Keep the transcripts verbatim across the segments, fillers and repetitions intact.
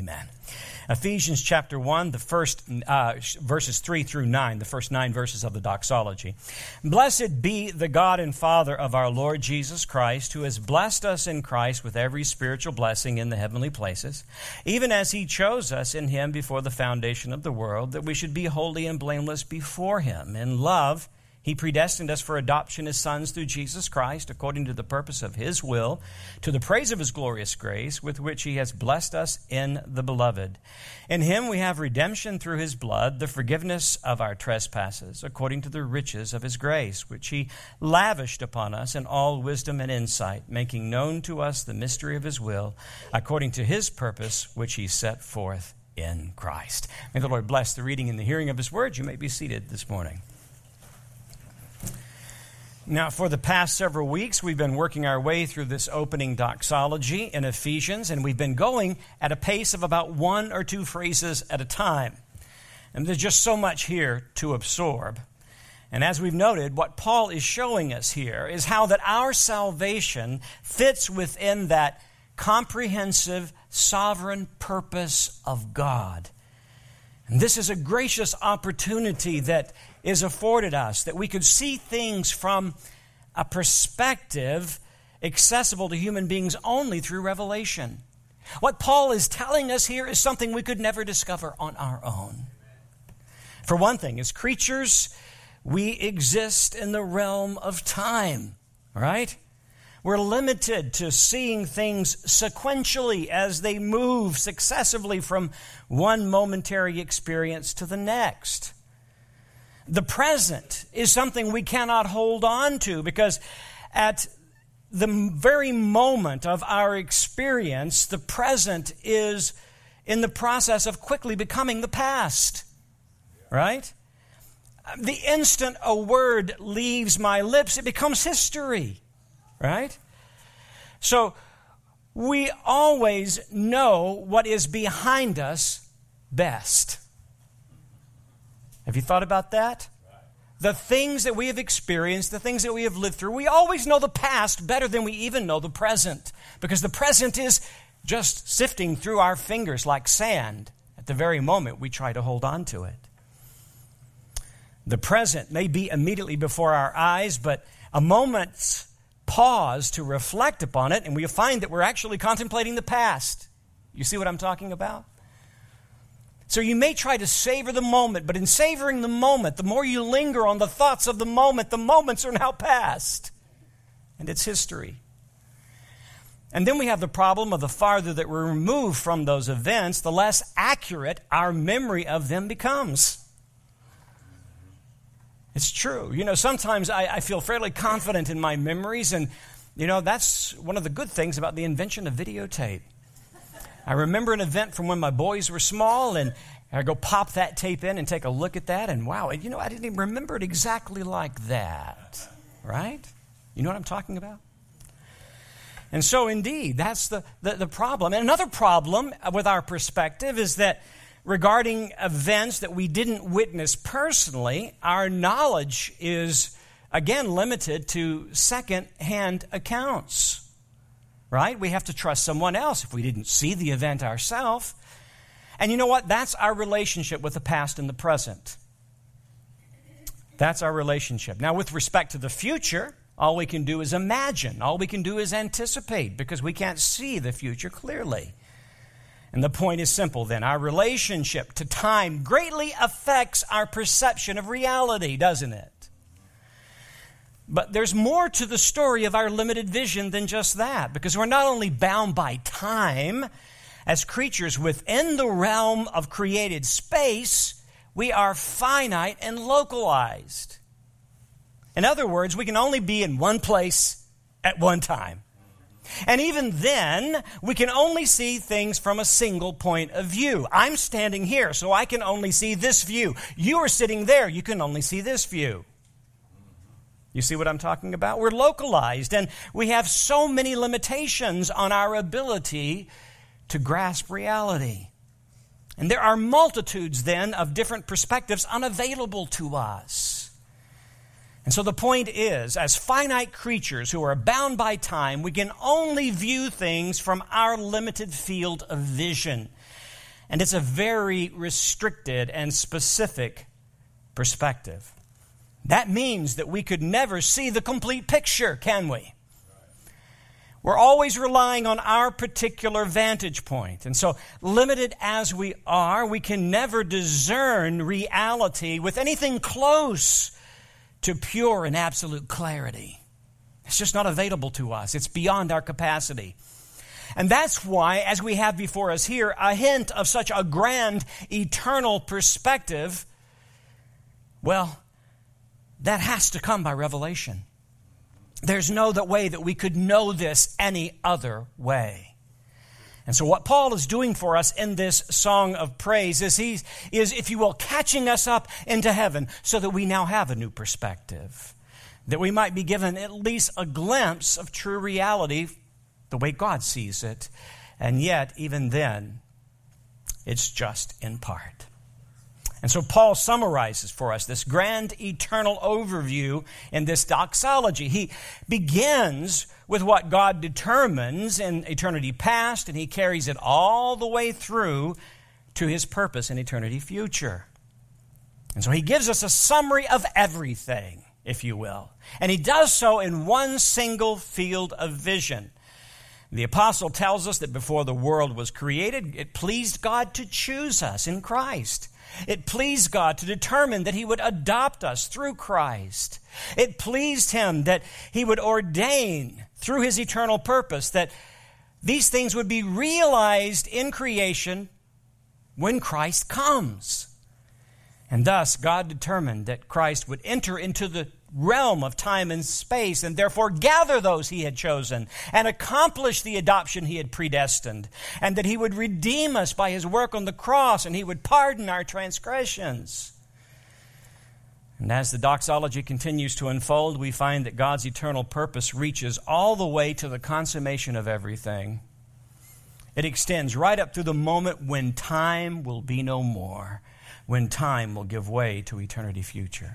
Amen. Ephesians chapter one, the first uh, verses three through nine, the first nine verses of the doxology. Blessed be the God and Father of our Lord Jesus Christ, who has blessed us in Christ with every spiritual blessing in the heavenly places, even as he chose us in him before the foundation of the world, that we should be holy and blameless before him. In love, he predestined us for adoption as sons through Jesus Christ, according to the purpose of his will, to the praise of his glorious grace, with which he has blessed us in the Beloved. In him we have redemption through his blood, the forgiveness of our trespasses, according to the riches of his grace, which he lavished upon us in all wisdom and insight, making known to us the mystery of his will, according to his purpose, which he set forth in Christ. May the Lord bless the reading and the hearing of his word. You may be seated this morning. Now, for the past several weeks, we've been working our way through this opening doxology in Ephesians, and we've been going at a pace of about one or two phrases at a time. And there's just so much here to absorb. And as we've noted, what Paul is showing us here is how that our salvation fits within that comprehensive, sovereign purpose of God. And this is a gracious opportunity that is afforded us, that we could see things from a perspective accessible to human beings only through revelation. What Paul is telling us here is something we could never discover on our own. For one thing, as creatures, we exist in the realm of time, right? We're limited to seeing things sequentially as they move successively from one momentary experience to the next. The present is something we cannot hold on to because at the very moment of our experience, the present is in the process of quickly becoming the past, right? The instant a word leaves my lips, it becomes history, right? So we always know what is behind us best. Have you thought about that? The things that we have experienced, the things that we have lived through, we always know the past better than we even know the present, because the present is just sifting through our fingers like sand at the very moment we try to hold on to it. The present may be immediately before our eyes, but a moment's pause to reflect upon it, and we find that we're actually contemplating the past. You see what I'm talking about? So you may try to savor the moment, but in savoring the moment, the more you linger on the thoughts of the moment, the moments are now past. And it's history. And then we have the problem of the farther that we're removed from those events, the less accurate our memory of them becomes. It's true. You know, sometimes I, I feel fairly confident in my memories, and, you know, that's one of the good things about the invention of videotape. I remember an event from when my boys were small, and I go pop that tape in and take a look at that, and wow, you know, I didn't even remember it exactly like that, right? You know what I'm talking about? And so, indeed, that's the, the, the problem. And another problem with our perspective is that regarding events that we didn't witness personally, our knowledge is, again, limited to second-hand accounts. Right? We have to trust someone else if we didn't see the event ourselves. And you know what? That's our relationship with the past and the present. That's our relationship. Now, with respect to the future, all we can do is imagine. All we can do is anticipate because we can't see the future clearly. And the point is simple then. Our relationship to time greatly affects our perception of reality, doesn't it? But there's more to the story of our limited vision than just that, because we're not only bound by time as creatures within the realm of created space, we are finite and localized. In other words, we can only be in one place at one time. And even then, we can only see things from a single point of view. I'm standing here, so I can only see this view. You are sitting there, you can only see this view. You see what I'm talking about? We're localized, and we have so many limitations on our ability to grasp reality. And there are multitudes, then, of different perspectives unavailable to us. And so the point is, as finite creatures who are bound by time, we can only view things from our limited field of vision. And it's a very restricted and specific perspective. That means that we could never see the complete picture, can we? We're always relying on our particular vantage point. And so, limited as we are, we can never discern reality with anything close to pure and absolute clarity. It's just not available to us. It's beyond our capacity. And that's why, as we have before us here, a hint of such a grand, eternal perspective, well, that has to come by revelation. There's no way that we could know this any other way. And so what Paul is doing for us in this song of praise is, he is, if you will, catching us up into heaven so that we now have a new perspective, that we might be given at least a glimpse of true reality the way God sees it. And yet, even then, it's just in part. And so Paul summarizes for us this grand eternal overview in this doxology. He begins with what God determines in eternity past, and he carries it all the way through to his purpose in eternity future. And so he gives us a summary of everything, if you will. And he does so in one single field of vision. The apostle tells us that before the world was created, it pleased God to choose us in Christ. It pleased God to determine that he would adopt us through Christ. It pleased him that he would ordain through his eternal purpose that these things would be realized in creation when Christ comes. And thus, God determined that Christ would enter into the realm of time and space and therefore gather those he had chosen and accomplish the adoption he had predestined, and that he would redeem us by his work on the cross and he would pardon our transgressions. And as the doxology continues to unfold, we find that God's eternal purpose reaches all the way to the consummation of everything. It extends right up to the moment when time will be no more, when time will give way to eternity future.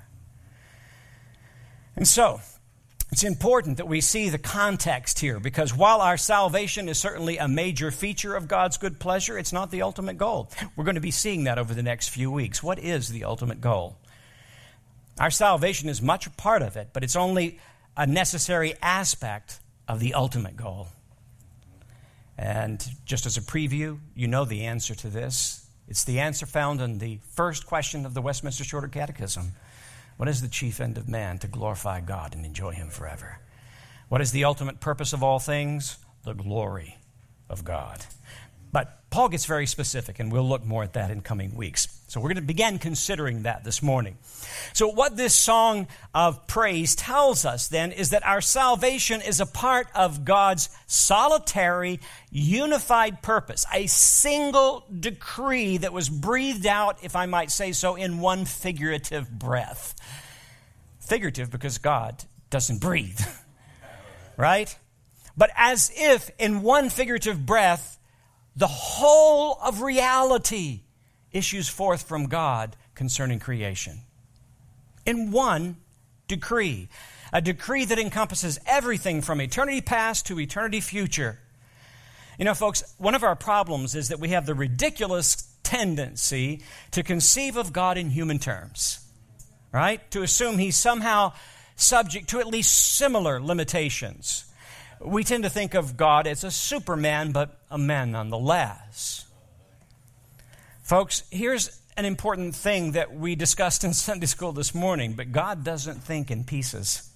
And so, it's important that we see the context here, because while our salvation is certainly a major feature of God's good pleasure, it's not the ultimate goal. We're going to be seeing that over the next few weeks. What is the ultimate goal? Our salvation is much a part of it, but it's only a necessary aspect of the ultimate goal. And just as a preview, you know the answer to this. It's the answer found in the first question of the Westminster Shorter Catechism. What is the chief end of man? To glorify God and enjoy him forever. What is the ultimate purpose of all things? The glory of God. But Paul gets very specific, and we'll look more at that in coming weeks. So we're going to begin considering that this morning. So what this song of praise tells us then is that our salvation is a part of God's solitary, unified purpose, a single decree that was breathed out, if I might say so, in one figurative breath. Figurative because God doesn't breathe, right? But as if in one figurative breath, the whole of reality issues forth from God concerning creation. In one decree. A decree that encompasses everything from eternity past to eternity future. You know, folks, one of our problems is that we have the ridiculous tendency to conceive of God in human terms. Right? To assume he's somehow subject to at least similar limitations. We tend to think of God as a superman, but a man nonetheless. Folks, here's an important thing that we discussed in Sunday school this morning, but God doesn't think in pieces.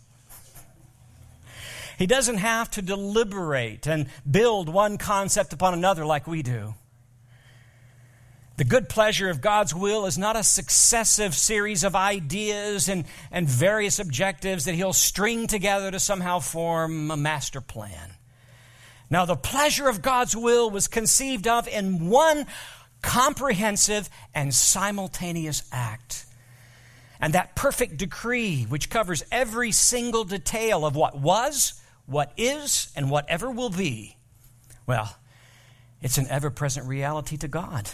He doesn't have to deliberate and build one concept upon another like we do. The good pleasure of God's will is not a successive series of ideas and, and various objectives that he'll string together to somehow form a master plan. Now, the pleasure of God's will was conceived of in one comprehensive and simultaneous act. And that perfect decree, which covers every single detail of what was, what is, and whatever will be, well, it's an ever-present reality to God.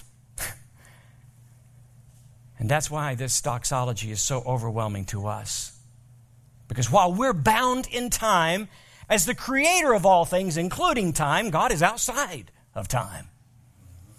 And that's why this doxology is so overwhelming to us. Because while we're bound in time, as the creator of all things, including time, God is outside of time.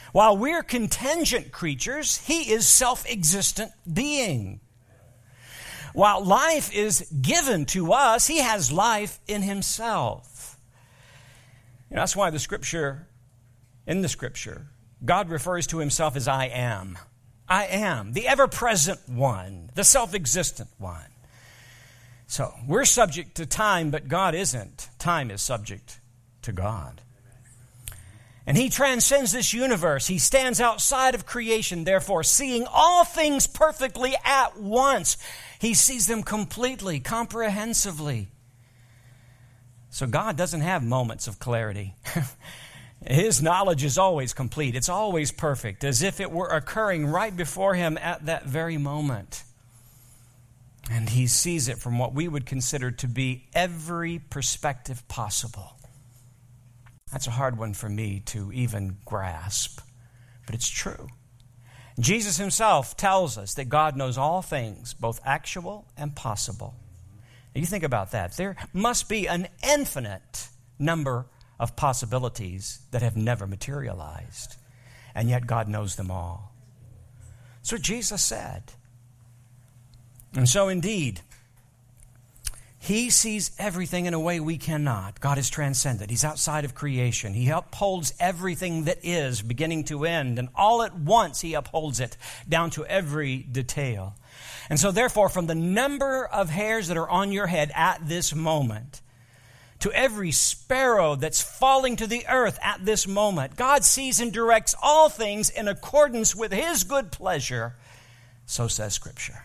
While we're contingent creatures, he is self-existent being. While life is given to us, he has life in himself. You know, that's why the scripture, in the scripture, God refers to himself as I am. I am, the ever-present one, the self-existent one. So, we're subject to time, but God isn't. Time is subject to God. And he transcends this universe. He stands outside of creation, therefore, seeing all things perfectly at once. He sees them completely, comprehensively. So God doesn't have moments of clarity. His knowledge is always complete. It's always perfect, as if it were occurring right before him at that very moment. And he sees it from what we would consider to be every perspective possible. That's a hard one for me to even grasp, but it's true. Jesus himself tells us that God knows all things, both actual and possible. Now you think about that. There must be an infinite number of possibilities that have never materialized, and yet God knows them all. That's what Jesus said. And so indeed, he sees everything in a way we cannot. God is transcendent. He's outside of creation. He upholds everything that is, beginning to end. And all at once, he upholds it down to every detail. And so therefore, from the number of hairs that are on your head at this moment, to every sparrow that's falling to the earth at this moment, God sees and directs all things in accordance with his good pleasure. So says Scripture.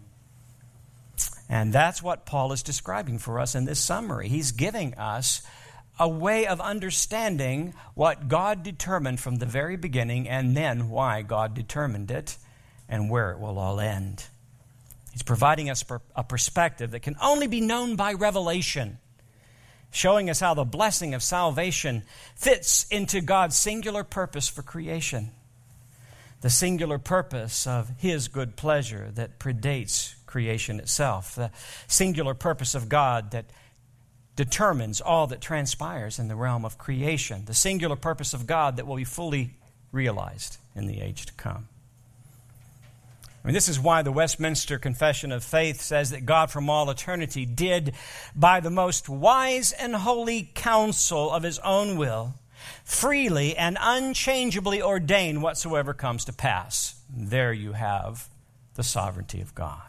And that's what Paul is describing for us in this summary. He's giving us a way of understanding what God determined from the very beginning, and then why God determined it and where it will all end. He's providing us a perspective that can only be known by revelation, showing us how the blessing of salvation fits into God's singular purpose for creation, the singular purpose of his good pleasure that predates creation itself, the singular purpose of God that determines all that transpires in the realm of creation, the singular purpose of God that will be fully realized in the age to come. I mean, this is why the Westminster Confession of Faith says that God from all eternity did, by the most wise and holy counsel of his own will, freely and unchangeably ordain whatsoever comes to pass. There you have the sovereignty of God.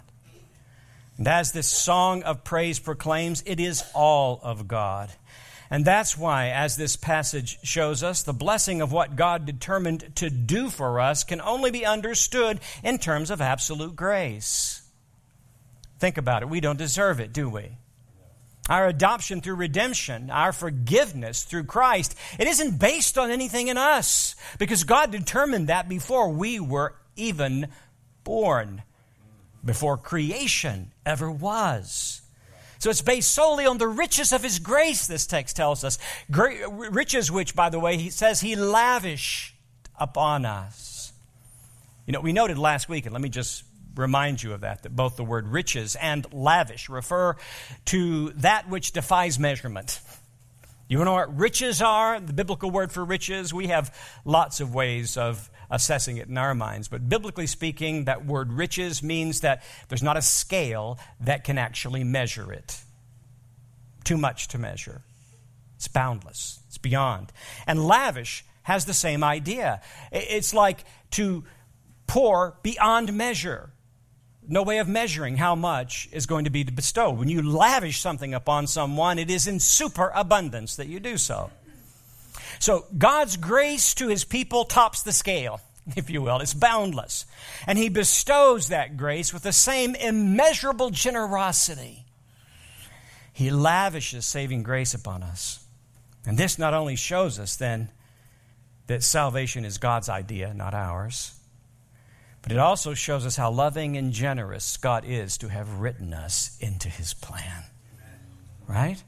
And as this song of praise proclaims, it is all of God. And that's why, as this passage shows us, the blessing of what God determined to do for us can only be understood in terms of absolute grace. Think about it. We don't deserve it, do we? Our adoption through redemption, our forgiveness through Christ, it isn't based on anything in us, because God determined that before we were even born, before creation ever was. So it's based solely on the riches of his grace, this text tells us. Great, riches which, by the way, he says he lavished upon us. You know, we noted last week, and let me just remind you of that, that both the word riches and lavish refer to that which defies measurement. You know what riches are? The biblical word for riches, we have lots of ways of assessing it in our minds. But biblically speaking, that word riches means that there's not a scale that can actually measure it. Too much to measure. It's boundless. It's beyond. And lavish has the same idea. It's like to pour beyond measure. No way of measuring how much is going to be bestowed. When you lavish something upon someone, it is in superabundance that you do so. So God's grace to his people tops the scale, if you will. It's boundless. And he bestows that grace with the same immeasurable generosity. He lavishes saving grace upon us. And this not only shows us then that salvation is God's idea, not ours, but it also shows us how loving and generous God is to have written us into his plan. Right?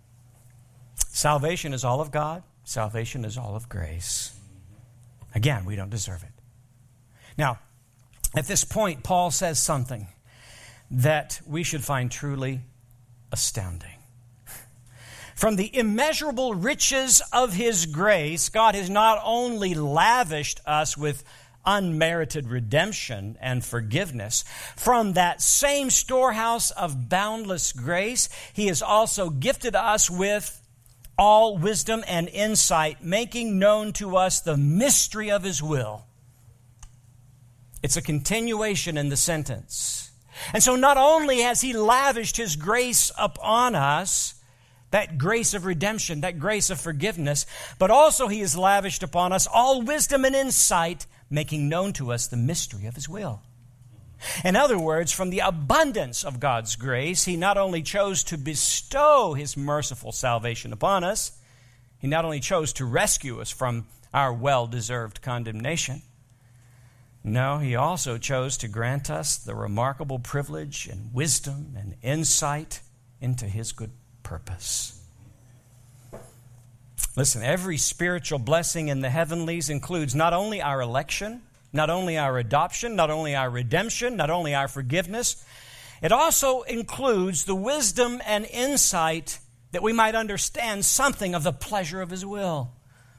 Salvation is all of God. Salvation is all of grace. Again, we don't deserve it. Now, at this point, Paul says something that we should find truly astounding. From the immeasurable riches of His grace, God has not only lavished us with unmerited redemption and forgiveness. From that same storehouse of boundless grace, He has also gifted us with all wisdom and insight, making known to us the mystery of His will. It's a continuation in the sentence. And so not only has He lavished His grace upon us, that grace of redemption, that grace of forgiveness, but also He has lavished upon us all wisdom and insight, making known to us the mystery of His will. In other words, from the abundance of God's grace, He not only chose to bestow His merciful salvation upon us, He not only chose to rescue us from our well-deserved condemnation, no, He also chose to grant us the remarkable privilege and wisdom and insight into His good purpose. Listen, every spiritual blessing in the heavenlies includes not only our election, not only our adoption, not only our redemption, not only our forgiveness, it also includes the wisdom and insight that we might understand something of the pleasure of His will.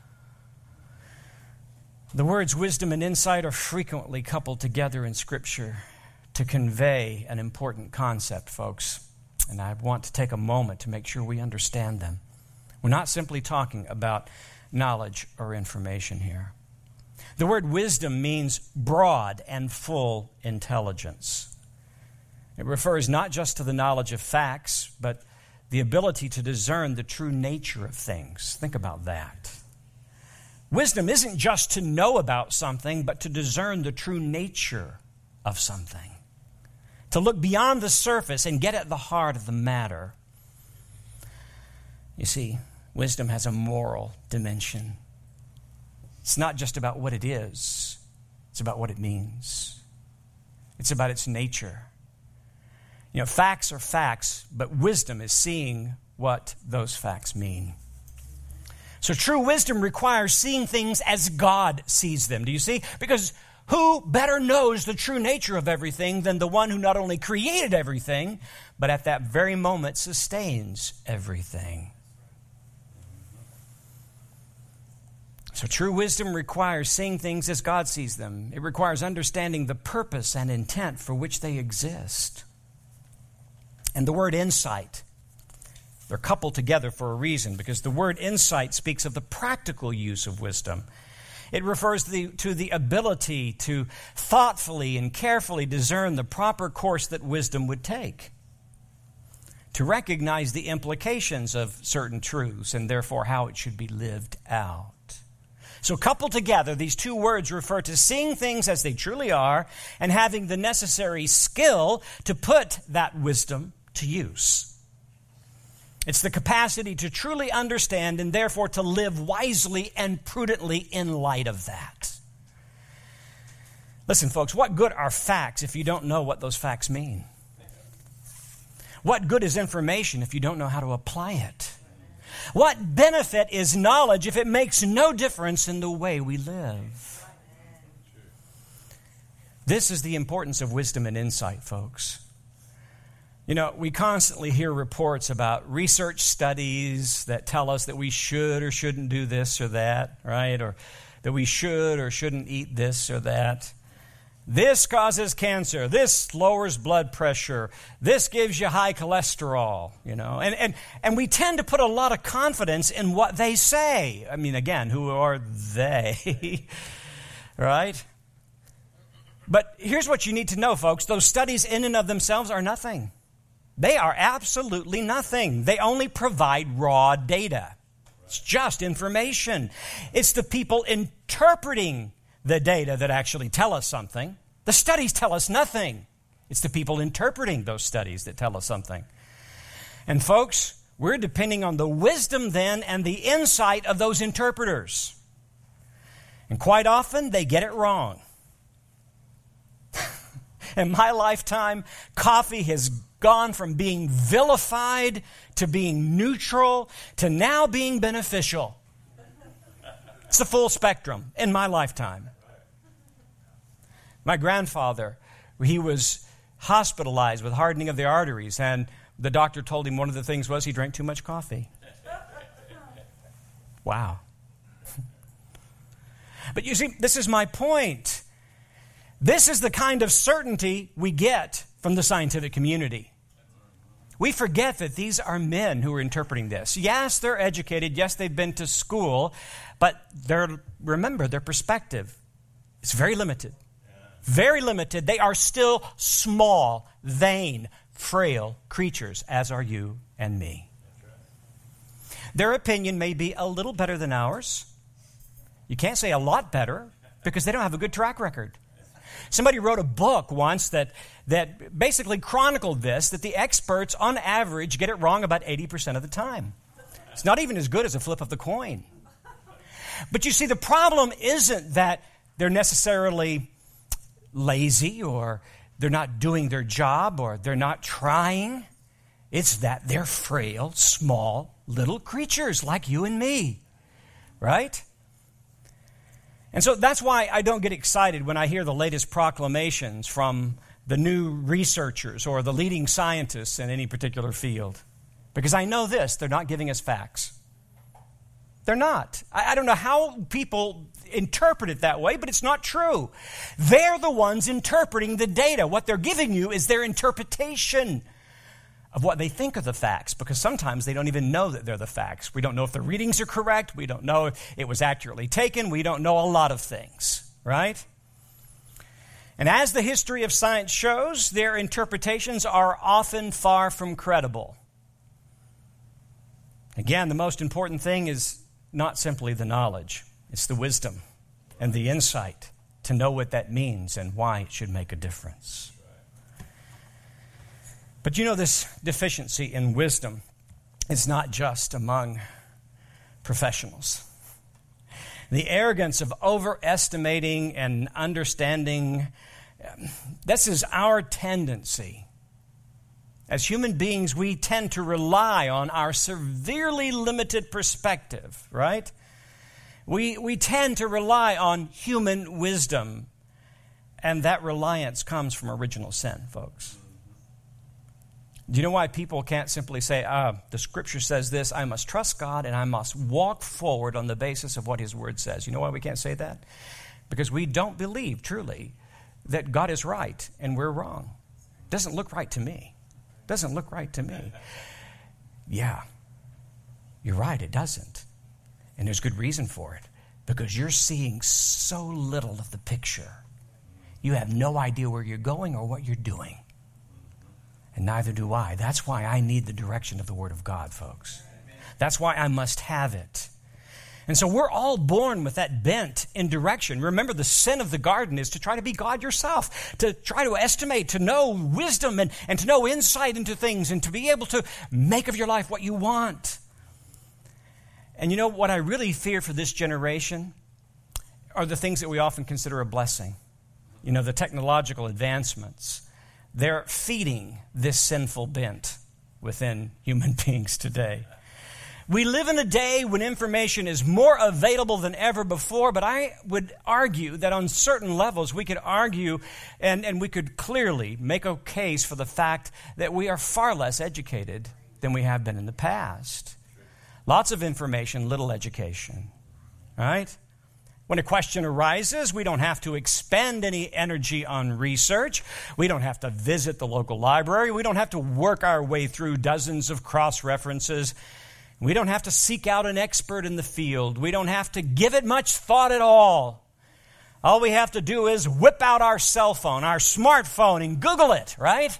The words wisdom and insight are frequently coupled together in Scripture to convey an important concept, folks. And I want to take a moment to make sure we understand them. We're not simply talking about knowledge or information here. The word wisdom means broad and full intelligence. It refers not just to the knowledge of facts, but the ability to discern the true nature of things. Think about that. Wisdom isn't just to know about something, but to discern the true nature of something. To look beyond the surface and get at the heart of the matter. You see, wisdom has a moral dimension. It's not just about what it is. It's about what it means. It's about its nature. You know, facts are facts, but wisdom is seeing what those facts mean. So true wisdom requires seeing things as God sees them. Do you see? Because who better knows the true nature of everything than the one who not only created everything, but at that very moment sustains everything? So true wisdom requires seeing things as God sees them. It requires understanding the purpose and intent for which they exist. And the word insight, they're coupled together for a reason, because the word insight speaks of the practical use of wisdom. It refers to the, to the ability to thoughtfully and carefully discern the proper course that wisdom would take, to recognize the implications of certain truths and therefore how it should be lived out. So coupled together, these two words refer to seeing things as they truly are and having the necessary skill to put that wisdom to use. It's the capacity to truly understand and therefore to live wisely and prudently in light of that. Listen, folks, what good are facts if you don't know what those facts mean? What good is information if you don't know how to apply it? What benefit is knowledge if it makes no difference in the way we live? This is the importance of wisdom and insight, folks. You know, we constantly hear reports about research studies that tell us that we should or shouldn't do this or that, right? Or that we should or shouldn't eat this or that. This causes cancer. This lowers blood pressure. This gives you high cholesterol, you know. And, and, and we tend to put a lot of confidence in what they say. I mean, again, who are they? Right? But here's what you need to know, folks. Those studies in and of themselves are nothing. They are absolutely nothing. They only provide raw data. It's just information. It's the people interpreting the data that actually tell us something. The studies tell us nothing. It's the people interpreting those studies that tell us something. And folks, we're depending on the wisdom then and the insight of those interpreters. And quite often, they get it wrong. In my lifetime, coffee has gone from being vilified to being neutral to now being beneficial. It's the full spectrum in my lifetime. My grandfather, he was hospitalized with hardening of the arteries, and the doctor told him one of the things was he drank too much coffee. Wow. But you see, this is my point. This is the kind of certainty we get from the scientific community. We forget that these are men who are interpreting this. Yes, they're educated. Yes, they've been to school. But they're, remember, their perspective is very limited. Very limited. They are still small, vain, frail creatures, as are you and me. Their opinion may be a little better than ours. You can't say a lot better because they don't have a good track record. Somebody wrote a book once that, that basically chronicled this, that the experts, on average, get it wrong about eighty percent of the time. It's not even as good as a flip of the coin. But you see, the problem isn't that they're necessarily lazy or they're not doing their job or they're not trying. It's that they're frail, small, little creatures like you and me, right? And so that's why I don't get excited when I hear the latest proclamations from the new researchers or the leading scientists in any particular field. Because I know this, they're not giving us facts. They're not. I, I don't know how people interpret it that way, but it's not true. They're the ones interpreting the data. What they're giving you is their interpretation of what they think are the facts, because sometimes they don't even know that they're the facts. We don't know if the readings are correct. We don't know if it was accurately taken. We don't know a lot of things, right? And as the history of science shows, their interpretations are often far from credible. Again, the most important thing is not simply the knowledge. It's the wisdom and the insight to know what that means and why it should make a difference. But you know, this deficiency in wisdom is not just among professionals. The arrogance of overestimating and understanding, this is our tendency. As human beings, we tend to rely on our severely limited perspective, right? We, we tend to rely on human wisdom, and that reliance comes from original sin, folks. Do you know why people can't simply say, ah, the Scripture says this, I must trust God, and I must walk forward on the basis of what His Word says? You know why we can't say that? Because we don't believe, truly, that God is right and we're wrong. Doesn't look right to me. Doesn't look right to me. Yeah, you're right, it doesn't. And there's good reason for it. Because you're seeing so little of the picture. You have no idea where you're going or what you're doing. And neither do I. That's why I need the direction of the Word of God, folks. That's why I must have it. And so we're all born with that bent in direction. Remember, the sin of the garden is to try to be God yourself, to try to estimate, to know wisdom and, and to know insight into things and to be able to make of your life what you want. And you know what I really fear for this generation are the things that we often consider a blessing. You know, the technological advancements. They're feeding this sinful bent within human beings today. We live in a day when information is more available than ever before, but I would argue that on certain levels we could argue and, and we could clearly make a case for the fact that we are far less educated than we have been in the past. Lots of information, little education, right? When a question arises, we don't have to expend any energy on research. We don't have to visit the local library. We don't have to work our way through dozens of cross-references. We don't have to seek out an expert in the field. We don't have to give it much thought at all. All we have to do is whip out our cell phone, our smartphone, and Google it, right?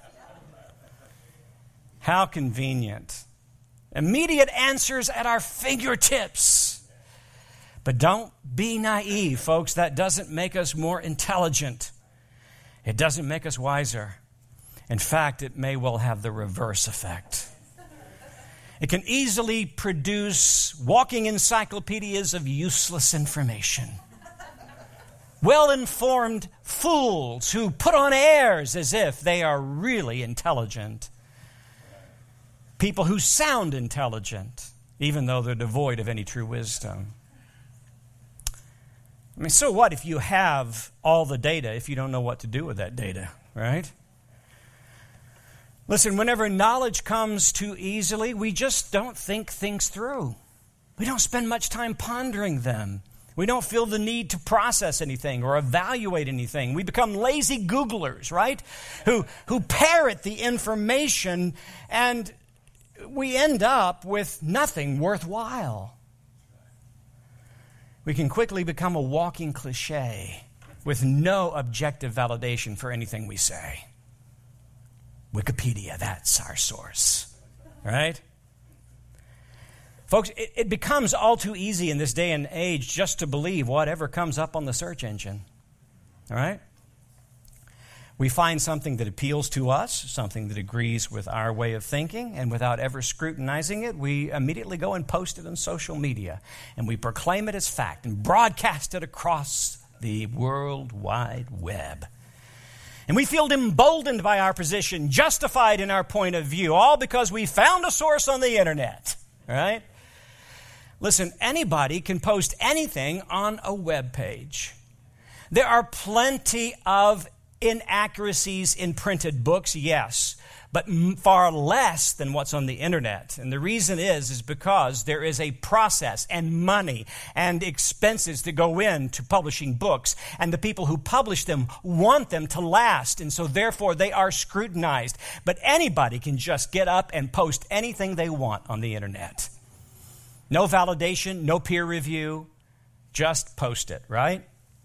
How convenient. Immediate answers at our fingertips. But don't be naive, folks. That doesn't make us more intelligent. It doesn't make us wiser. In fact, it may well have the reverse effect. It can easily produce walking encyclopedias of useless information. Well-informed fools who put on airs as if they are really intelligent. People who sound intelligent, even though they're devoid of any true wisdom. I mean, so what if you have all the data if you don't know what to do with that data, right? Listen, whenever knowledge comes too easily, we just don't think things through. We don't spend much time pondering them. We don't feel the need to process anything or evaluate anything. We become lazy Googlers, right? Who, who parrot the information, and we end up with nothing worthwhile. We can quickly become a walking cliche with no objective validation for anything we say. Wikipedia, that's our source, right? Folks, it, it becomes all too easy in this day and age just to believe whatever comes up on the search engine, all right? We find something that appeals to us, something that agrees with our way of thinking, and without ever scrutinizing it, we immediately go and post it on social media, and we proclaim it as fact and broadcast it across the World Wide Web. And we feel emboldened by our position, justified in our point of view, all because we found a source on the internet, right? Listen, anybody can post anything on a web page. There are plenty of inaccuracies in printed books, yes, but far less than what's on the internet. And the reason is, is because there is a process and money and expenses that go into publishing books. And the people who publish them want them to last. And so therefore they are scrutinized. But anybody can just get up and post anything they want on the internet. No validation, no peer review, just post it, right?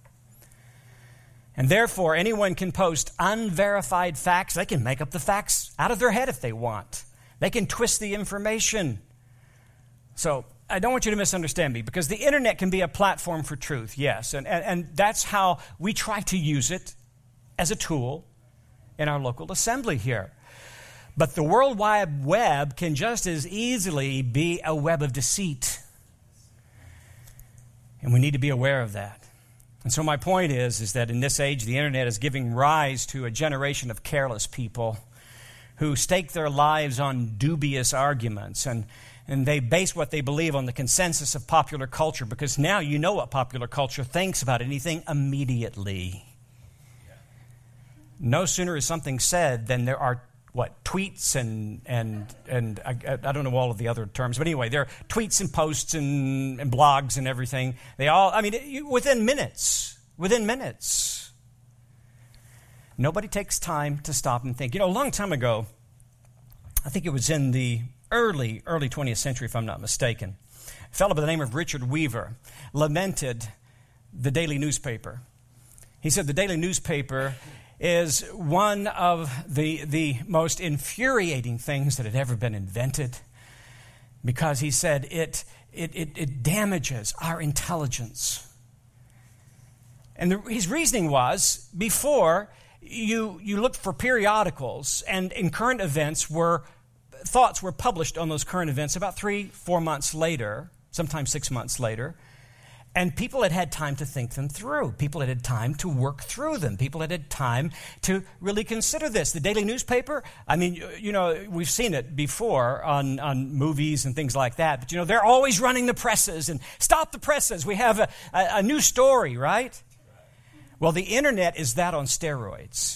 And therefore, anyone can post unverified facts. They can make up the facts out of their head if they want. They can twist the information. So I don't want you to misunderstand me, because the internet can be a platform for truth, yes. And, and, and that's how we try to use it as a tool in our local assembly here. But the World Wide Web can just as easily be a web of deceit. And we need to be aware of that. And so my point is, is that in this age, the internet is giving rise to a generation of careless people who stake their lives on dubious arguments, and, and they base what they believe on the consensus of popular culture, because now you know what popular culture thinks about anything immediately. No sooner is something said than there are what, tweets and, and, and I, I don't know all of the other terms, but anyway, there are tweets and posts and, and blogs and everything. They all, I mean, it, within minutes, within minutes. Nobody takes time to stop and think. You know, a long time ago, I think it was in the early, early twentieth century, if I'm not mistaken, a fellow by the name of Richard Weaver lamented the daily newspaper. He said the daily newspaper is one of the, the most infuriating things that had ever been invented, because he said it, it, it, it damages our intelligence. And the, his reasoning was, before, you, you looked for periodicals, and in current events were, thoughts were published on those current events about three, four months later, sometimes six months later. And people had had time to think them through. People had had time to work through them. People had had time to really consider this. The daily newspaper, I mean, you know, we've seen it before on, on movies and things like that. But, you know, they're always running the presses and stop the presses. We have a, a, a new story, right? Well, the internet is that on steroids.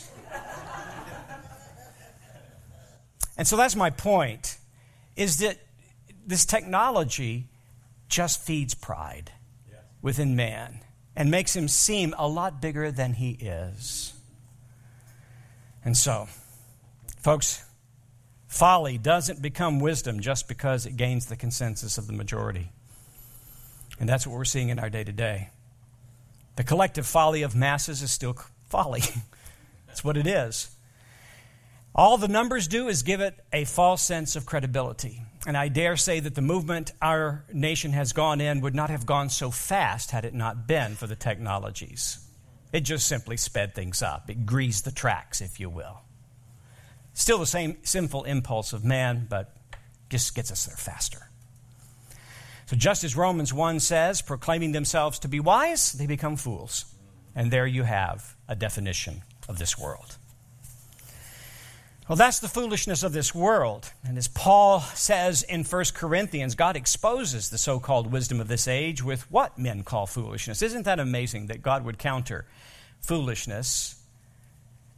And so that's my point, is that this technology just feeds pride within man and makes him seem a lot bigger than he is. And so, folks, folly doesn't become wisdom just because it gains the consensus of the majority. And that's what we're seeing in our day-to-day. The collective folly of masses is still folly. That's what it is. All the numbers do is give it a false sense of credibility. And I dare say that the movement our nation has gone in would not have gone so fast had it not been for the technologies. It just simply sped things up. It greased the tracks, if you will. Still the same sinful impulse of man, but just gets us there faster. So just as Romans one says, proclaiming themselves to be wise, they become fools. And there you have a definition of this world. Well, that's the foolishness of this world. And as Paul says in First Corinthians, God exposes the so-called wisdom of this age with what men call foolishness. Isn't that amazing that God would counter foolishness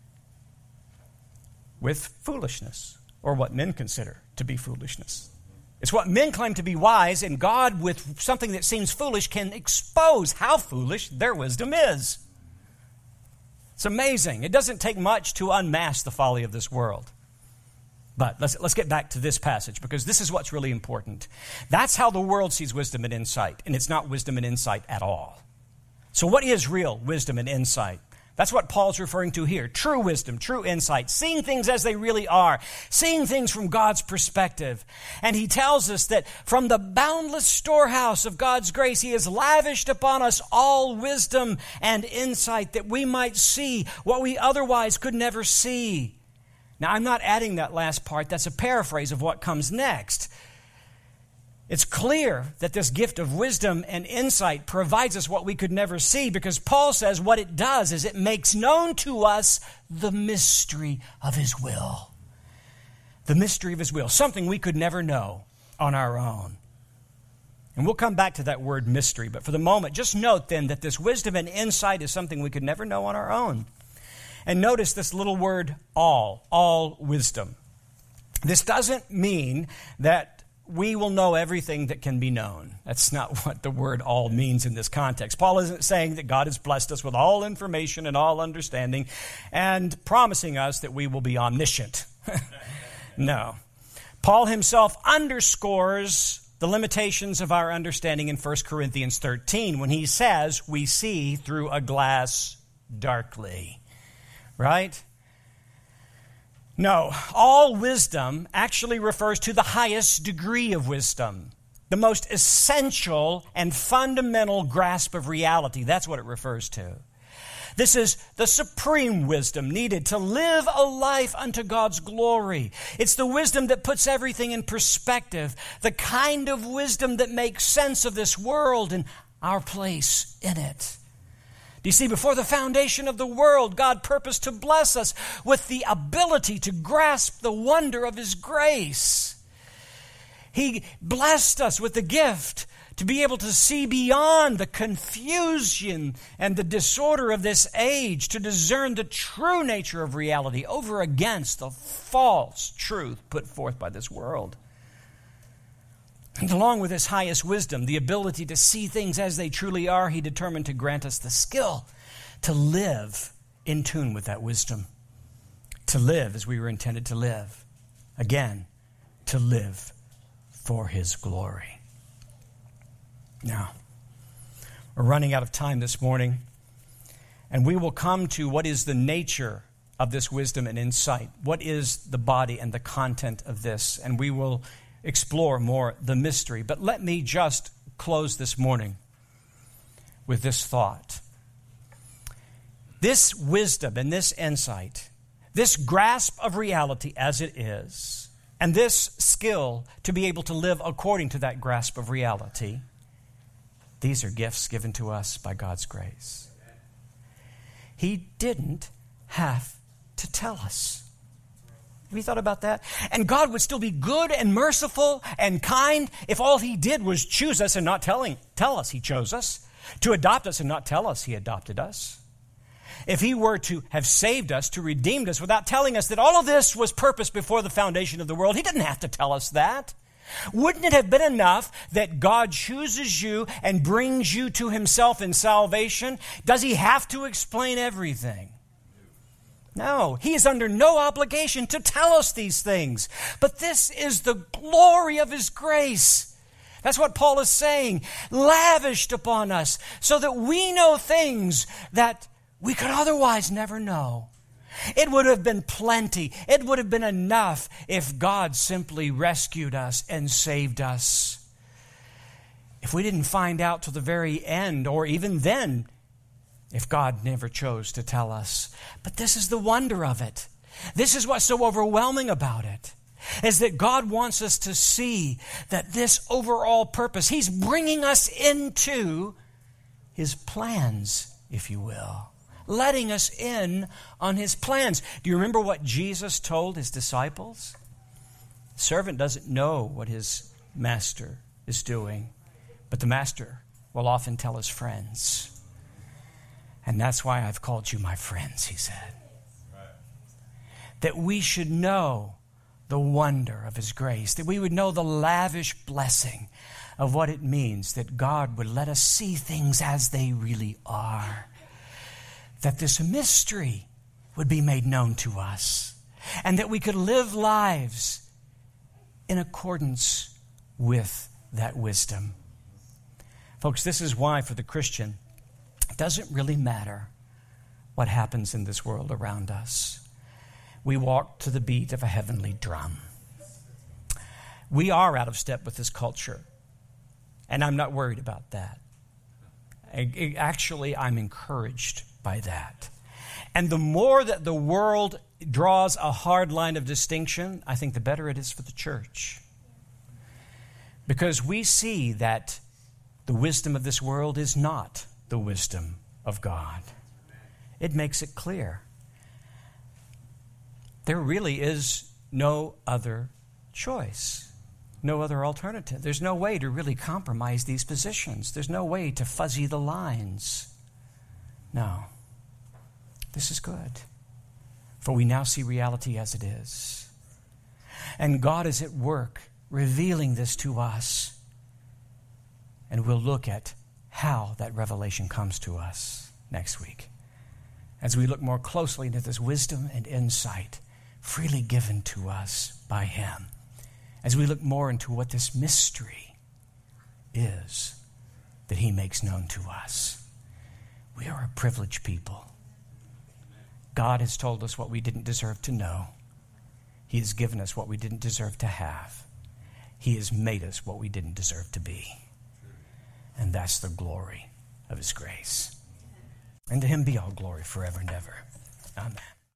with foolishness, or what men consider to be foolishness? It's what men claim to be wise, and God, with something that seems foolish, can expose how foolish their wisdom is. It's amazing. It doesn't take much to unmask the folly of this world. But let's, let's get back to this passage, because this is what's really important. That's how the world sees wisdom and insight, and it's not wisdom and insight at all. So what is real wisdom and insight? That's what Paul's referring to here. True wisdom, true insight, seeing things as they really are, seeing things from God's perspective. And he tells us that from the boundless storehouse of God's grace, he has lavished upon us all wisdom and insight that we might see what we otherwise could never see. Now, I'm not adding that last part. That's a paraphrase of what comes next. It's clear that this gift of wisdom and insight provides us what we could never see, because Paul says what it does is it makes known to us the mystery of his will. The mystery of his will, something we could never know on our own. And we'll come back to that word mystery, but for the moment, just note then that this wisdom and insight is something we could never know on our own. And notice this little word all, all wisdom. This doesn't mean that we will know everything that can be known. That's not what the word all means in this context. Paul isn't saying that God has blessed us with all information and all understanding and promising us that we will be omniscient. No. Paul himself underscores the limitations of our understanding in First Corinthians thirteen when he says we see through a glass darkly. Right? No, all wisdom actually refers to the highest degree of wisdom, the most essential and fundamental grasp of reality. That's what it refers to. This is the supreme wisdom needed to live a life unto God's glory. It's the wisdom that puts everything in perspective, the kind of wisdom that makes sense of this world and our place in it. Do you see, before the foundation of the world, God purposed to bless us with the ability to grasp the wonder of his grace. He blessed us with the gift to be able to see beyond the confusion and the disorder of this age, to discern the true nature of reality over against the false truth put forth by this world. And along with his highest wisdom, the ability to see things as they truly are, he determined to grant us the skill to live in tune with that wisdom. To live as we were intended to live. Again, to live for his glory. Now, we're running out of time this morning, and we will come to what is the nature of this wisdom and insight. What is the body and the content of this? And we will explore more the mystery. But let me just close this morning with this thought. This wisdom and this insight, this grasp of reality as it is, and this skill to be able to live according to that grasp of reality, these are gifts given to us by God's grace. He didn't have to tell us. Have you thought about that? And God would still be good and merciful and kind if all he did was choose us and not telling, tell us he chose us, to adopt us and not tell us he adopted us. If he were to have saved us, to redeem us without telling us that all of this was purposed before the foundation of the world, he didn't have to tell us that. Wouldn't it have been enough that God chooses you and brings you to himself in salvation? Does he have to explain everything? No, he is under no obligation to tell us these things. But this is the glory of his grace. That's what Paul is saying. Lavished upon us so that we know things that we could otherwise never know. It would have been plenty. It would have been enough if God simply rescued us and saved us. If we didn't find out till the very end, or even then, if God never chose to tell us. But this is the wonder of it. This is what's so overwhelming about it, is that God wants us to see that this overall purpose, he's bringing us into his plans, if you will, letting us in on his plans. Do you remember what Jesus told his disciples? The servant doesn't know what his master is doing, but the master will often tell his friends. And that's why I've called you my friends, he said. Right. That we should know the wonder of His grace, that we would know the lavish blessing of what it means that God would let us see things as they really are, that this mystery would be made known to us, and that we could live lives in accordance with that wisdom. Folks, this is why for the Christian, it doesn't really matter what happens in this world around us. We walk to the beat of a heavenly drum. We are out of step with this culture, and I'm not worried about that. I, actually, I'm encouraged by that. And the more that the world draws a hard line of distinction, I think the better it is for the church. Because we see that the wisdom of this world is not the wisdom of God. It makes it clear. There really is no other choice, no other alternative. There's no way to really compromise these positions. There's no way to fuzzy the lines. No. This is good. For we now see reality as it is. And God is at work revealing this to us. And we'll look at how that revelation comes to us next week, as we look more closely into this wisdom and insight freely given to us by Him, as we look more into what this mystery is that He makes known to us. We are a privileged people. God has told us what we didn't deserve to know. He has given us what we didn't deserve to have. He has made us what we didn't deserve to be. And that's the glory of His grace. And to Him be all glory forever and ever. Amen.